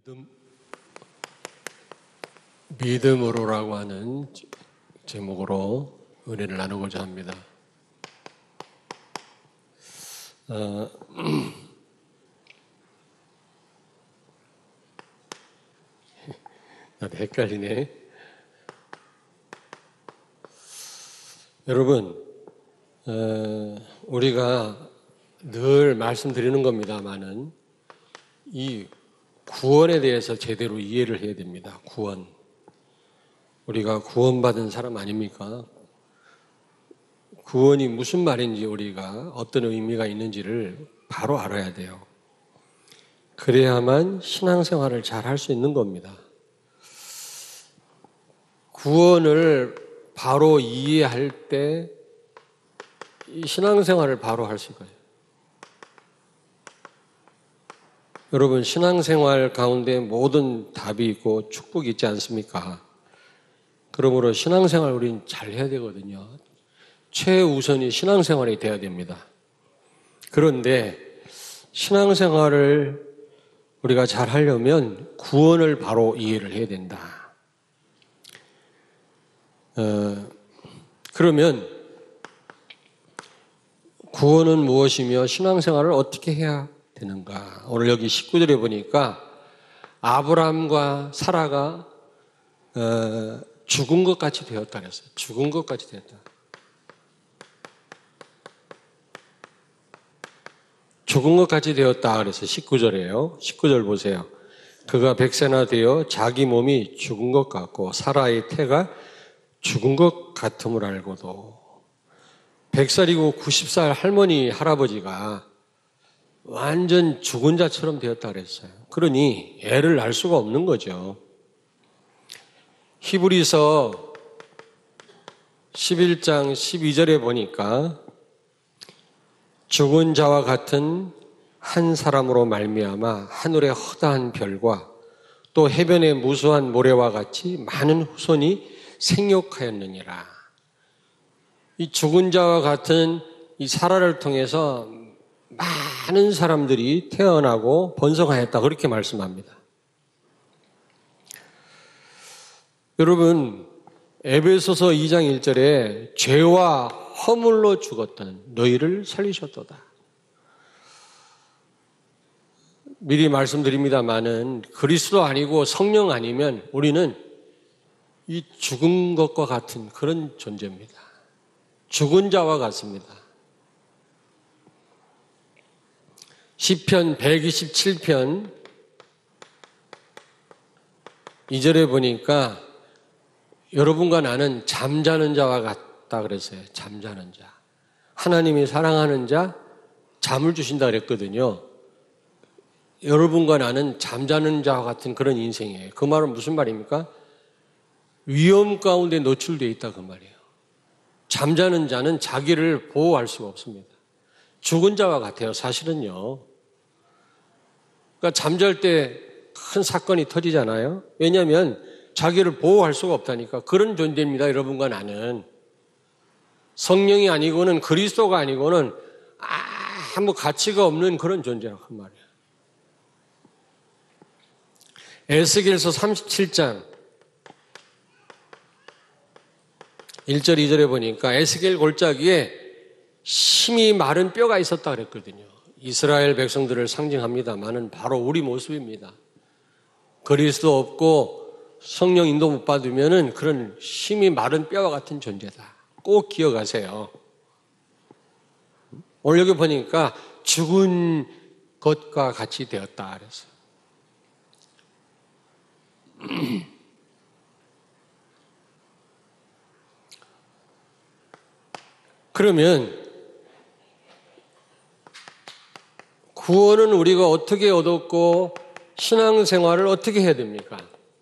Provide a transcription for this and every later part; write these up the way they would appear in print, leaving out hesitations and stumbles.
믿음으로라고 하는 제목으로 은혜를 나누고자 합니다. 나도 헷갈리네. 여러분, 우리가 늘 말씀드리는 겁니다만은 이 구원에 대해서 제대로 이해를 해야 됩니다. 구원. 우리가 구원받은 사람 아닙니까? 구원이 무슨 말인지 우리가 어떤 의미가 있는지를 바로 알아야 돼요. 그래야만 신앙생활을 잘 할 수 있는 겁니다. 구원을 바로 이해할 때 이 신앙생활을 바로 할 수 있어요. 여러분, 신앙생활 가운데 모든 답이 있고 축복이 있지 않습니까? 그러므로 신앙생활 우리는 잘 해야 되거든요. 최우선이 신앙생활이 돼야 됩니다. 그런데 신앙생활을 우리가 잘 하려면 구원을 바로 이해를 해야 된다. 그러면 구원은 무엇이며 신앙생활을 어떻게 해야 되는가? 오늘 여기 19절에 보니까 아브라함과 사라가 죽은 것 같이 되었다 그랬어요. 죽은 것 같이 되었다. 죽은 것 같이 되었다 그래서 19절이에요. 19절 보세요. 그가 100세나 되어 자기 몸이 죽은 것 같고 사라의 태가 죽은 것 같음을 알고도 100살이고 90살 할머니 할아버지가 완전 죽은 자처럼 되었다 그랬어요. 그러니 애를 낳을 수가 없는 거죠. 히브리서 11장 12절에 보니까 죽은 자와 같은 한 사람으로 말미암아 하늘의 허다한 별과 또 해변의 무수한 모래와 같이 많은 후손이 생육하였느니라. 이 죽은 자와 같은 이 사라를 통해서 많은 사람들이 태어나고 번성하였다 그렇게 말씀합니다. 여러분, 에베소서 2장 1절에 죄와 허물로 죽었던 너희를 살리셨도다. 미리 말씀드립니다마는 그리스도 아니고 성령 아니면 우리는 이 죽은 것과 같은 그런 존재입니다. 죽은 자와 같습니다. 시편 127편 2절에 보니까 여러분과 나는 잠자는 자와 같다 그랬어요. 잠자는 자. 하나님이 사랑하는 자 잠을 주신다 그랬거든요. 여러분과 나는 잠자는 자와 같은 그런 인생이에요. 그 말은 무슨 말입니까? 위험 가운데 노출되어 있다 그 말이에요. 잠자는 자는 자기를 보호할 수가 없습니다. 죽은 자와 같아요. 사실은요. 그러니까 잠잘 때 큰 사건이 터지잖아요. 왜냐하면 자기를 보호할 수가 없다니까. 그런 존재입니다. 여러분과 나는. 성령이 아니고는 그리스도가 아니고는 아무 가치가 없는 그런 존재라고 그 말이에요. 에스겔서 37장 1절 2절에 보니까 에스겔 골짜기에 심이 마른 뼈가 있었다 그랬거든요. 이스라엘 백성들을 상징합니다만은 바로 우리 모습입니다. 그리스도 없고 성령 인도 못 받으면은 그런 심이 마른 뼈와 같은 존재다. 꼭 기억하세요. 오늘 여기 보니까 죽은 것과 같이 되었다 그랬어요. 그러면 구원은 우리가 어떻게 얻었고 신앙생활을 어떻게 해야 됩니까?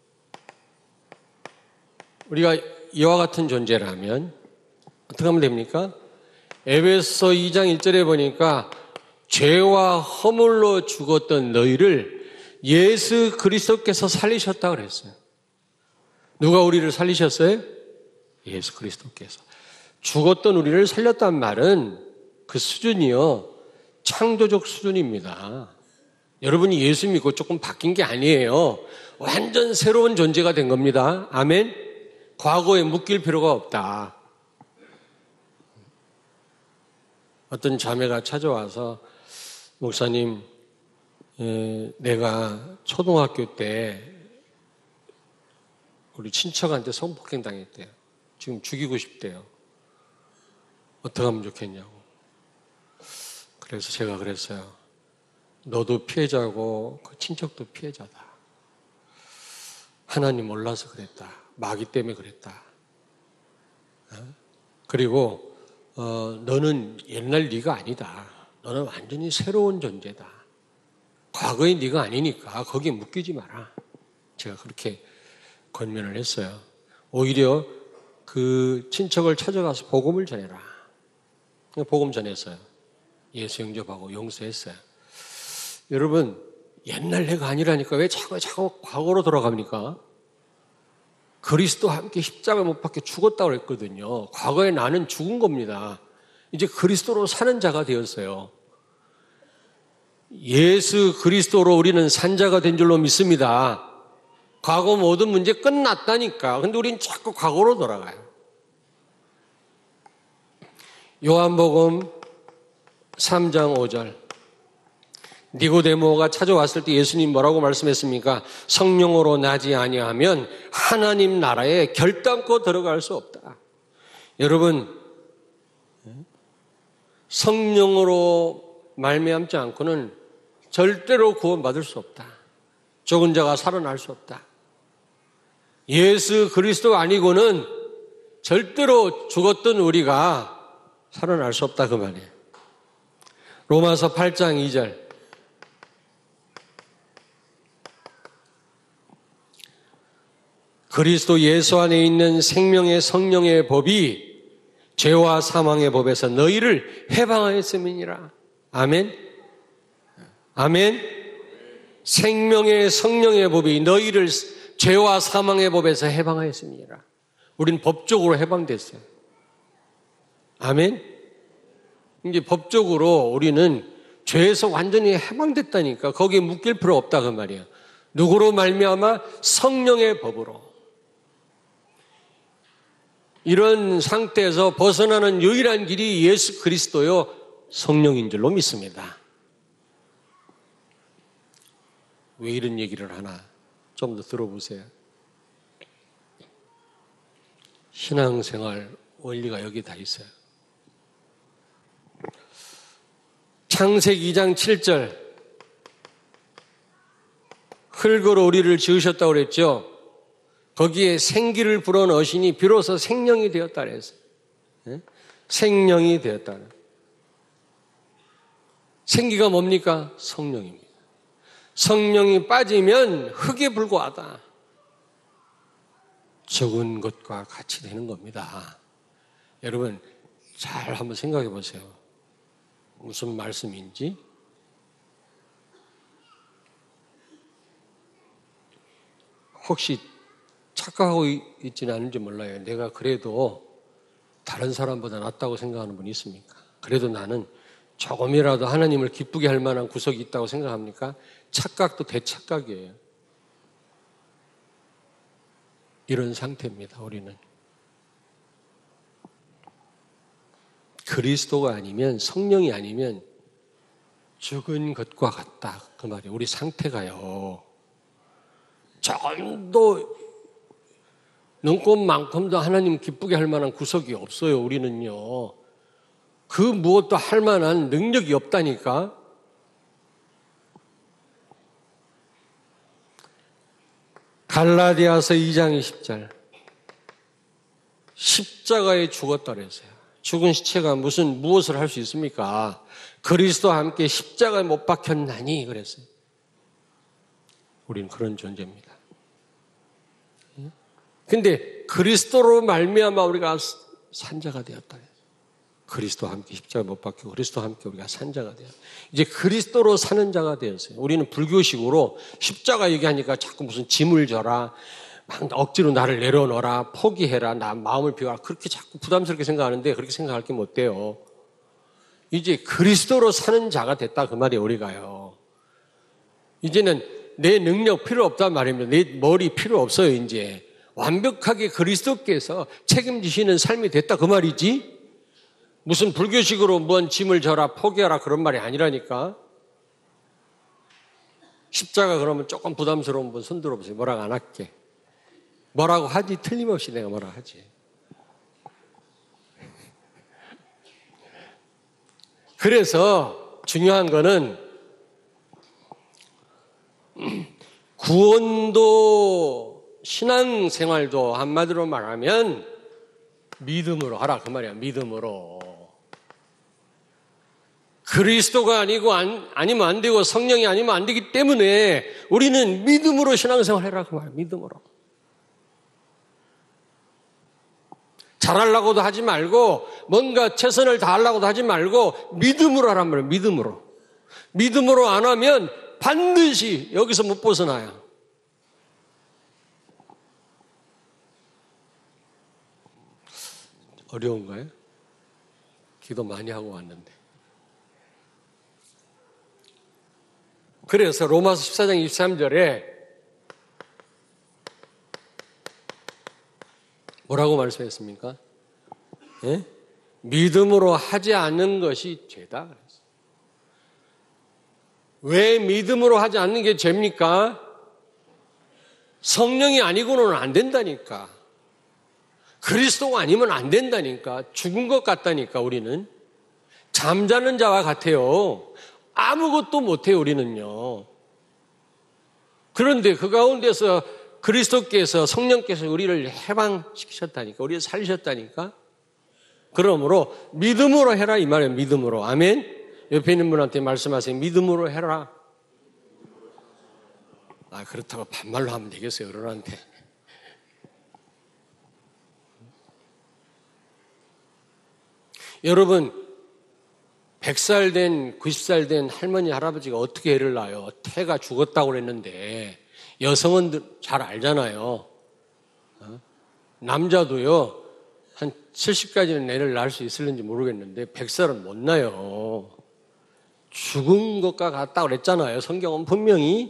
우리가 이와 같은 존재라면 어떻게 하면 됩니까? 에베소 2장 1절에 보니까 죄와 허물로 죽었던 너희를 예수 그리스도께서 살리셨다고 그랬어요. 누가 우리를 살리셨어요? 예수 그리스도께서. 죽었던 우리를 살렸단 말은 그 수준이요. 창조적 수준입니다. 여러분이 예수 믿고 조금 바뀐 게 아니에요. 완전 새로운 존재가 된 겁니다. 아멘. 과거에 묶일 필요가 없다. 어떤 자매가 찾아와서 목사님, 내가 초등학교 때 우리 친척한테 성폭행 당했대요. 지금 죽이고 싶대요. 어떻게 하면 좋겠냐고. 그래서 제가 그랬어요. 너도 피해자고 그 친척도 피해자다. 하나님 몰라서 그랬다. 마귀 때문에 그랬다. 그리고 너는 옛날 네가 아니다. 너는 완전히 새로운 존재다. 과거의 네가 아니니까 거기에 묶이지 마라. 제가 그렇게 권면을 했어요. 오히려 그 친척을 찾아가서 복음을 전해라. 복음 전했어요. 예수 영접하고 용서했어요. 여러분, 옛날 내가 아니라니까 왜 자꾸 과거로 돌아갑니까? 그리스도와 함께 십자가 못 박혀 죽었다고 그랬거든요. 과거에 나는 죽은 겁니다. 이제 그리스도로 사는 자가 되었어요. 예수 그리스도로 우리는 산 자가 된 줄로 믿습니다. 과거 모든 문제 끝났다니까. 근데 우리는 자꾸 과거로 돌아가요. 요한복음 3장 5절. 니고데모가 찾아왔을 때 예수님 뭐라고 말씀했습니까? 성령으로 나지 아니하면 하나님 나라에 결단코 들어갈 수 없다. 여러분, 성령으로 말미암지 않고는 절대로 구원받을 수 없다. 죽은 자가 살아날 수 없다. 예수 그리스도 아니고는 절대로 죽었던 우리가 살아날 수 없다 그 말이에요. 로마서 8장 2절. 그리스도 예수 안에 있는 생명의 성령의 법이 죄와 사망의 법에서 너희를 해방하였음이니라. 아멘. 아멘. 생명의 성령의 법이 너희를 죄와 사망의 법에서 해방하였음이니라. 우린 법적으로 해방됐어요. 아멘. 이제 법적으로 우리는 죄에서 완전히 해방됐다니까. 거기에 묶일 필요 없다 그 말이에요. 누구로 말미암아? 성령의 법으로. 이런 상태에서 벗어나는 유일한 길이 예수 그리스도요 성령인 줄로 믿습니다. 왜 이런 얘기를 하나 좀 더 들어보세요. 신앙생활 원리가 여기 다 있어요. 창세기 2장 7절. 흙으로 우리를 지으셨다고 그랬죠. 거기에 생기를 불어넣으시니 비로소 생명이 되었다 그랬어요. 생명이 되었다. 생기가 뭡니까? 성령입니다. 성령이 빠지면 흙에 불과하다. 적은 것과 같이 되는 겁니다. 여러분 잘 한번 생각해 보세요. 무슨 말씀인지. 혹시 착각하고 있지는 않은지 몰라요. 내가 그래도 다른 사람보다 낫다고 생각하는 분이 있습니까? 그래도 나는 조금이라도 하나님을 기쁘게 할 만한 구석이 있다고 생각합니까? 착각도 대착각이에요. 이런 상태입니다, 우리는. 그리스도가 아니면, 성령이 아니면 죽은 것과 같다. 그 말이에요. 우리 상태가요. 조금도 눈곱만큼도 하나님 기쁘게 할 만한 구석이 없어요. 우리는요. 그 무엇도 할 만한 능력이 없다니까. 갈라디아서 2장 20절. 십자가에 죽었다 그랬어요. 죽은 시체가 무엇을 할 수 있습니까? 그리스도와 함께 십자가에 못 박혔나니 그랬어요. 우리는 그런 존재입니다. 근데 그리스도로 말미암아 우리가 산자가 되었다. 그리스도와 함께 십자가에 못 박히고 그리스도와 함께 우리가 산자가 되었다. 이제 그리스도로 사는 자가 되었어요. 우리는 불교식으로 십자가 얘기하니까 자꾸 무슨 짐을 져라, 막 억지로 나를 내려놓아라, 포기해라, 나 마음을 비워라, 그렇게 자꾸 부담스럽게 생각하는데 그렇게 생각할 게 못 돼요. 이제 그리스도로 사는 자가 됐다 그 말이에요. 우리가요. 이제는 내 능력 필요 없단 말입니다. 내 머리 필요 없어요, 이제. 완벽하게 그리스도께서 책임지시는 삶이 됐다 그 말이지. 무슨 불교식으로 뭔 짐을 져라 포기하라 그런 말이 아니라니까. 십자가 그러면 조금 부담스러운 분 손 들어보세요. 뭐라고 안 할게. 뭐라고 하지? 틀림없이 내가 뭐라고 하지. 그래서 중요한 거는 구원도 신앙생활도 한마디로 말하면 믿음으로 하라 그 말이야. 믿음으로. 그리스도가 아니고 아니면 안 되고 성령이 아니면 안 되기 때문에 우리는 믿음으로 신앙생활해라 그 말이야. 믿음으로. 잘하려고도 하지 말고 뭔가 최선을 다하려고도 하지 말고 믿음으로 하란 말이에요. 믿음으로. 믿음으로 안 하면 반드시 여기서 못 벗어나요. 어려운가요? 기도 많이 하고 왔는데. 그래서 로마서 14장 23절에 뭐라고 말씀했습니까? 예? 믿음으로 하지 않는 것이 죄다 그랬어요. 왜 믿음으로 하지 않는 게 죄입니까? 성령이 아니고는 안 된다니까. 그리스도가 아니면 안 된다니까. 죽은 것 같다니까 우리는. 잠자는 자와 같아요. 아무것도 못해요 우리는요. 그런데 그 가운데서 그리스도께서 성령께서 우리를 해방시키셨다니까. 우리를 살리셨다니까. 그러므로 믿음으로 해라 이 말이에요. 믿음으로. 아멘. 옆에 있는 분한테 말씀하세요. 믿음으로 해라. 그렇다고 반말로 하면 되겠어요 어른한테. 여러분 100살 된 90살 된 할머니 할아버지가 어떻게 애를 낳아요? 태가 죽었다고 그랬는데 여성은 잘 알잖아요. 남자도요 한 70까지는 애를 낳을 수 있을는지 모르겠는데 100살은 못 낳아요. 죽은 것과 같다고 그랬잖아요. 성경은 분명히.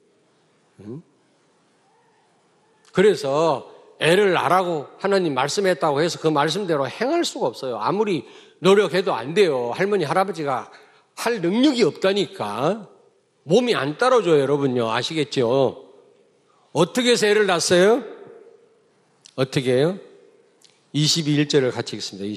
그래서 애를 낳으라고 하나님 말씀했다고 해서 그 말씀대로 행할 수가 없어요. 아무리 노력해도 안 돼요. 할머니 할아버지가 할 능력이 없다니까. 몸이 안 따라줘요 여러분요. 아시겠죠? 어떻게 해서 애를 낳았어요? 어떻게 해요? 22절을 같이 읽습니다.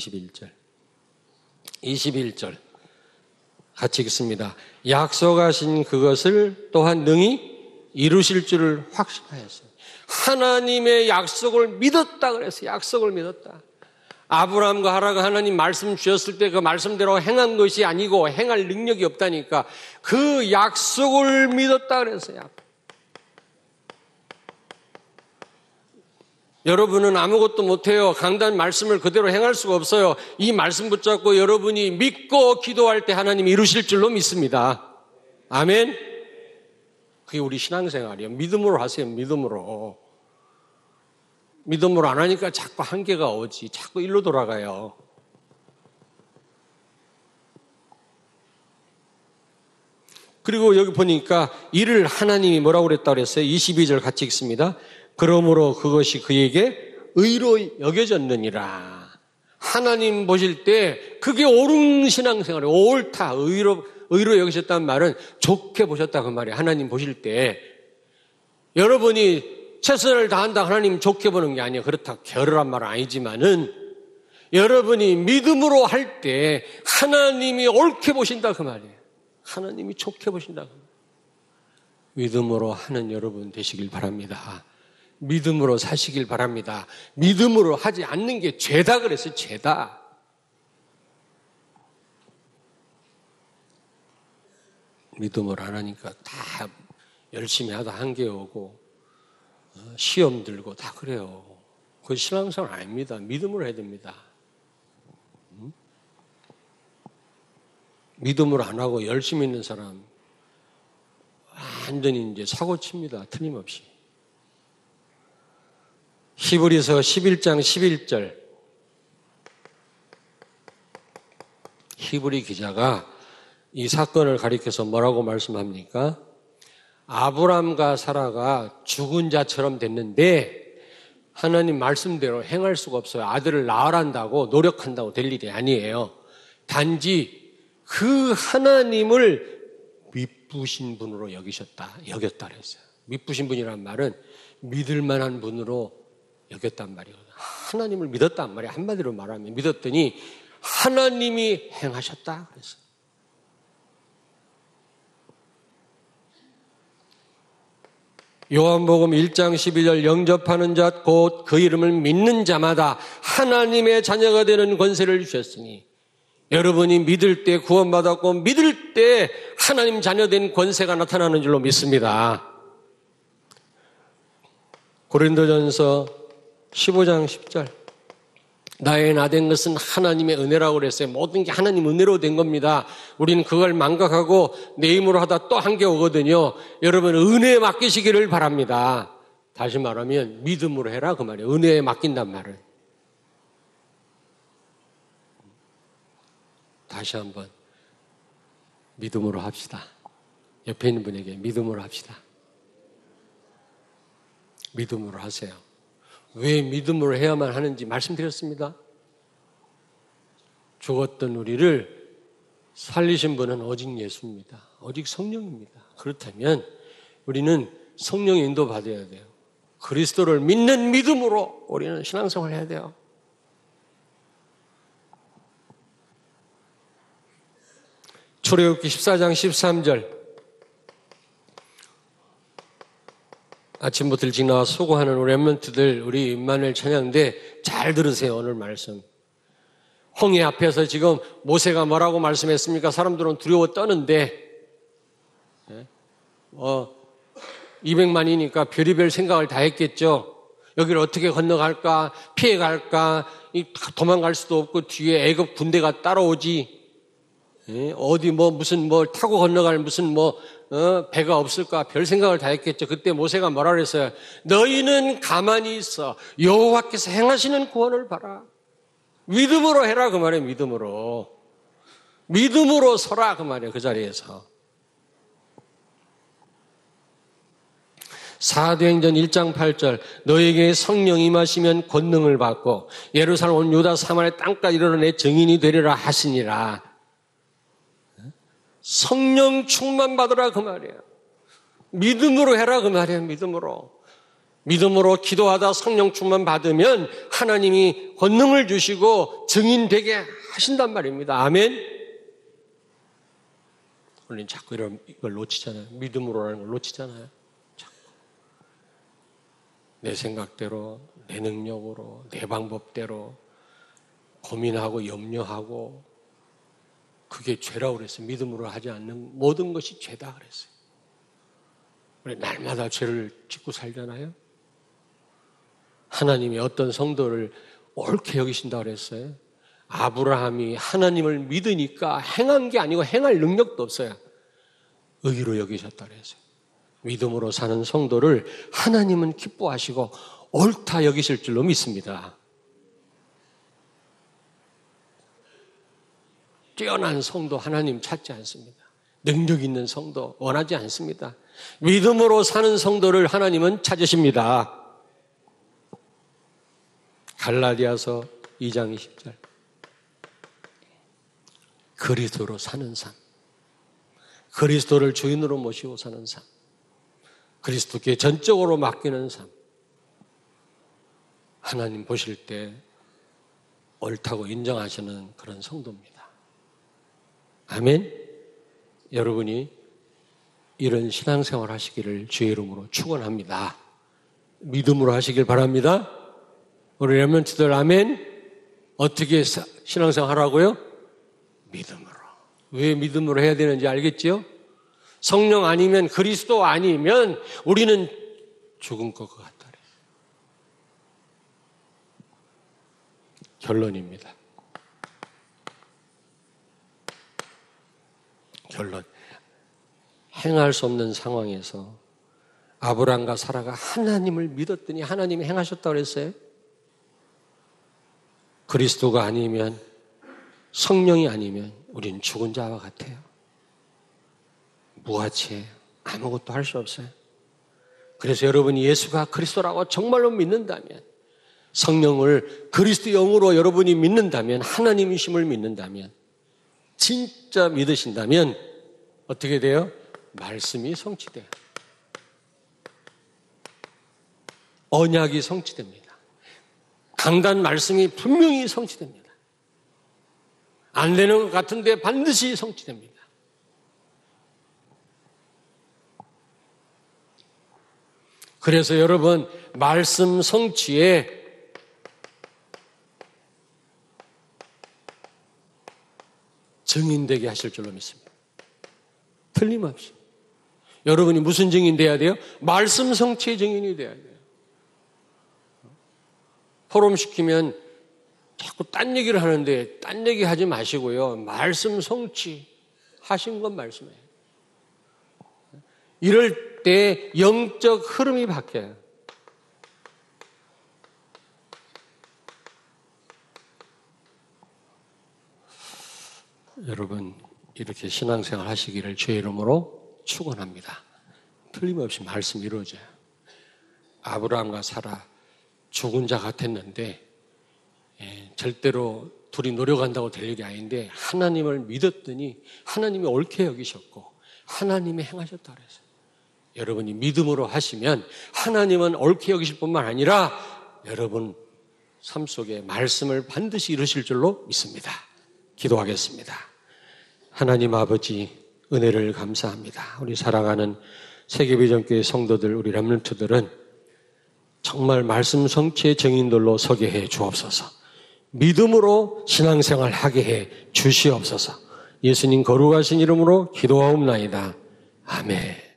21절 같이 읽습니다. 약속하신 그것을 또한 능히 이루실 줄을 확신하였어요. 하나님의 약속을 믿었다 그랬어요. 약속을 믿었다. 아브라함과 하라가 하나님 말씀 주셨을 때 그 말씀대로 행한 것이 아니고 행할 능력이 없다니까. 그 약속을 믿었다 그랬어요. 여러분은 아무것도 못해요. 강단 말씀을 그대로 행할 수가 없어요. 이 말씀 붙잡고 여러분이 믿고 기도할 때 하나님 이루실 줄로 믿습니다. 아멘. 그게 우리 신앙생활이에요. 믿음으로 하세요. 믿음으로. 믿음으로 안 하니까 자꾸 한계가 오지. 자꾸 일로 돌아가요. 그리고 여기 보니까 이를 하나님이 뭐라고 그랬다고 그랬어요? 22절 같이 읽습니다. 그러므로 그것이 그에게 의로 여겨졌느니라. 하나님 보실 때 그게 옳은 신앙생활이에요. 옳다. 의로 여기셨다는 말은 좋게 보셨다 그 말이에요. 하나님 보실 때 여러분이 최선을 다한다 하나님 좋게 보는 게 아니에요. 그렇다 게으르란 말은 아니지만은 여러분이 믿음으로 할 때 하나님이 옳게 보신다 그 말이에요. 하나님이 좋게 보신다 그 말이에요. 믿음으로 하는 여러분 되시길 바랍니다. 믿음으로 사시길 바랍니다. 믿음으로 하지 않는 게 죄다 그랬어요. 죄다. 믿음을 안 하니까 다 열심히 하다 한계 오고 시험 들고 다 그래요. 그건 신앙생활 아닙니다. 믿음으로 해야 됩니다. 믿음으로 안 하고 열심히 있는 사람 완전히 이제 사고칩니다. 틀림없이. 히브리서 11장 11절 히브리 기자가 이 사건을 가리켜서 뭐라고 말씀합니까? 아브람과 사라가 죽은 자처럼 됐는데 하나님 말씀대로 행할 수가 없어요. 아들을 낳으란다고 노력한다고 될 일이 아니에요. 단지 그 하나님을 미쁘신 분으로 여겼다 그랬어요. 미쁘신 분이란 말은 믿을 만한 분으로 여겼단 말이거든요. 하나님을 믿었단 말이에요. 한마디로 말하면 믿었더니 하나님이 행하셨다 그랬어요. 요한복음 1장 12절 영접하는 자 곧 그 이름을 믿는 자마다 하나님의 자녀가 되는 권세를 주셨으니 여러분이 믿을 때 구원받았고 믿을 때 하나님 자녀된 권세가 나타나는 줄로 믿습니다. 고린도전서 15장 10절 나의 나 된 것은 하나님의 은혜라고 그랬어요. 모든 게 하나님 은혜로 된 겁니다. 우리는 그걸 망각하고 내 힘으로 하다 또 한 게 오거든요. 여러분 은혜에 맡기시기를 바랍니다. 다시 말하면 믿음으로 해라 그 말이에요. 은혜에 맡긴단 말을. 다시 한번 믿음으로 합시다. 옆에 있는 분에게 믿음으로 합시다. 믿음으로 하세요. 왜 믿음으로 해야만 하는지 말씀드렸습니다. 죽었던 우리를 살리신 분은 오직 예수입니다. 오직 성령입니다. 그렇다면 우리는 성령의 인도 받아야 돼요. 그리스도를 믿는 믿음으로 우리는 신앙생활을 해야 돼요. 출애굽기 14장 13절 아침부터 일찍 나와 수고하는 우리 렘넌트들 우리 임마누엘 찬양인데 잘 들으세요. 오늘 말씀. 홍해 앞에서 지금 모세가 뭐라고 말씀했습니까? 사람들은 두려워 떠는데 200만이니까 별의별 생각을 다 했겠죠. 여기를 어떻게 건너갈까? 피해갈까? 도망갈 수도 없고 뒤에 애굽 군대가 따라오지. 어디 무슨 타고 건너갈 무슨 배가 없을까? 별 생각을 다 했겠죠. 그때 모세가 뭐라 그랬어요? 너희는 가만히 있어. 여호와께서 행하시는 구원을 봐라. 믿음으로 해라 그 말이에요. 믿음으로 서라 그 말이에요. 그 자리에서. 사도행전 1장 8절 너에게 성령 임하시면 권능을 받고 예루살렘 온 유다 사마리아 땅까지 이르러 내 증인이 되리라 하시니라. 성령 충만 받으라 그 말이에요. 믿음으로 해라 그 말이에요. 믿음으로 기도하다 성령 충만 받으면 하나님이 권능을 주시고 증인되게 하신단 말입니다. 아멘. 우리는 자꾸 이걸 놓치잖아요. 믿음으로라는 걸 놓치잖아요. 자꾸. 내 생각대로, 내 능력으로, 내 방법대로 고민하고 염려하고 그게 죄라고 그랬어요. 믿음으로 하지 않는 모든 것이 죄다 그랬어요. 우리 날마다 죄를 짓고 살잖아요. 하나님이 어떤 성도를 옳게 여기신다고 그랬어요. 아브라함이 하나님을 믿으니까 행한 게 아니고 행할 능력도 없어요. 의로 여기셨다고 그랬어요. 믿음으로 사는 성도를 하나님은 기뻐하시고 옳다 여기실 줄로 믿습니다. 뛰어난 성도 하나님 찾지 않습니다. 능력 있는 성도 원하지 않습니다. 믿음으로 사는 성도를 하나님은 찾으십니다. 갈라디아서 2장 20절 그리스도로 사는 삶, 그리스도를 주인으로 모시고 사는 삶, 그리스도께 전적으로 맡기는 삶, 하나님 보실 때 옳다고 인정하시는 그런 성도입니다. 아멘. 여러분이 이런 신앙생활 하시기를 주의 이름으로 축원합니다. 믿음으로 하시길 바랍니다. 우리 렘넌트들 아멘. 어떻게 신앙생활 하라고요? 믿음으로. 왜 믿음으로 해야 되는지 알겠죠? 성령 아니면 그리스도 아니면 우리는 죽은 것 같다. 결론입니다. 결론. 행할 수 없는 상황에서 아브람과 사라가 하나님을 믿었더니 하나님이 행하셨다고 그랬어요. 그리스도가 아니면 성령이 아니면 우리는 죽은 자와 같아요. 무가치해요. 아무것도 할 수 없어요. 그래서 여러분이 예수가 그리스도라고 정말로 믿는다면, 성령을 그리스도 영으로 여러분이 믿는다면, 하나님이심을 믿는다면, 진짜 믿으신다면 어떻게 돼요? 말씀이 성취돼요. 언약이 성취됩니다. 강단 말씀이 분명히 성취됩니다. 안 되는 것 같은데 반드시 성취됩니다. 그래서 여러분, 말씀 성취에 증인되게 하실 줄로 믿습니다. 틀림없이. 여러분이 무슨 증인 돼야 돼요? 말씀 성취의 증인이 돼야 돼요. 포럼시키면 자꾸 딴 얘기를 하는데 딴 얘기 하지 마시고요. 말씀 성취 하신 건 말씀이에요. 이럴 때 영적 흐름이 바뀌어요. 여러분, 이렇게 신앙생활 하시기를 주의 이름으로 축원합니다. 틀림없이 말씀이 이루어져요. 아브라함과 사라 죽은 자 같았는데 절대로 둘이 노력한다고 될 일이 아닌데 하나님을 믿었더니 하나님이 옳게 여기셨고 하나님이 행하셨다 그랬어요. 여러분이 믿음으로 하시면 하나님은 옳게 여기실 뿐만 아니라 여러분 삶 속에 말씀을 반드시 이루실 줄로 믿습니다. 기도하겠습니다. 하나님 아버지, 은혜를 감사합니다. 우리 사랑하는 세계비전교회 성도들, 우리 렘넌트들은 정말 말씀 성취의 증인들로 서게 해 주옵소서. 믿음으로 신앙생활 하게 해 주시옵소서. 예수님 거룩하신 이름으로 기도하옵나이다. 아멘.